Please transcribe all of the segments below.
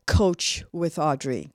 Coach with Audrey.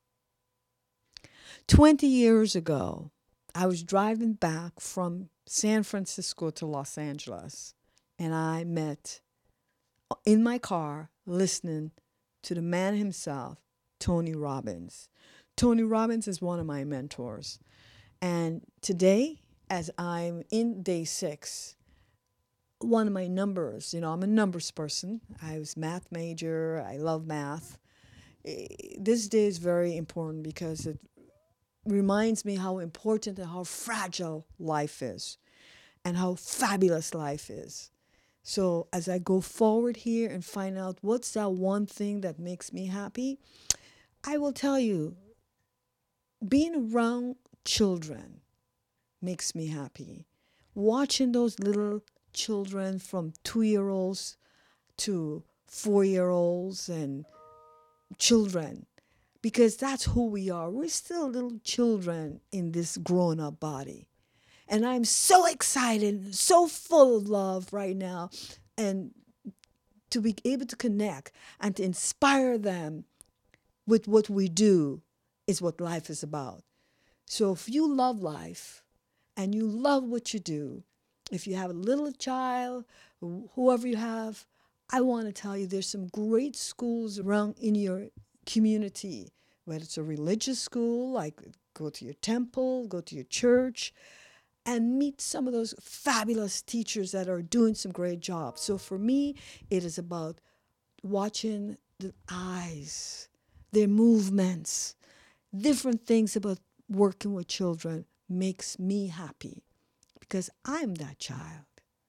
20 years ago, I was driving back from San Francisco to Los Angeles, and I met in my car listening to the man himself, Tony Robbins. Tony Robbins is one of my mentors. And today, as I'm in day 6, one of my numbers, I'm a numbers person. I was math major. I love math. This day is very important because it reminds me how important and how fragile life is and how fabulous life is. So as I go forward here and find out what's that one thing that makes me happy, I will tell you, being around children makes me happy. Watching those little children from 2-year-olds to 4-year-olds and children, because that's who we are. We're still little children in this grown up body. And I'm so excited, so full of love right now, and to be able to connect and to inspire them with what we do is what life is about. So if you love life and you love what you do, if you have a little child, whoever you have, I want to tell you there's some great schools around in your community, whether it's a religious school, like go to your temple, go to your church, and meet some of those fabulous teachers that are doing some great jobs. So for me, it is about watching the eyes, their movements, different things about working with children makes me happy because I'm that child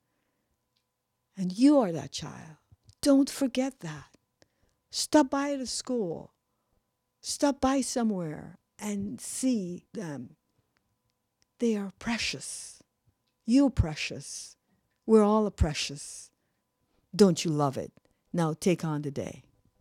and you are that child. Don't forget that. Stop by the school, stop by somewhere and see them. They are precious. You're precious. We're all precious. Don't you love it? Now take on the day.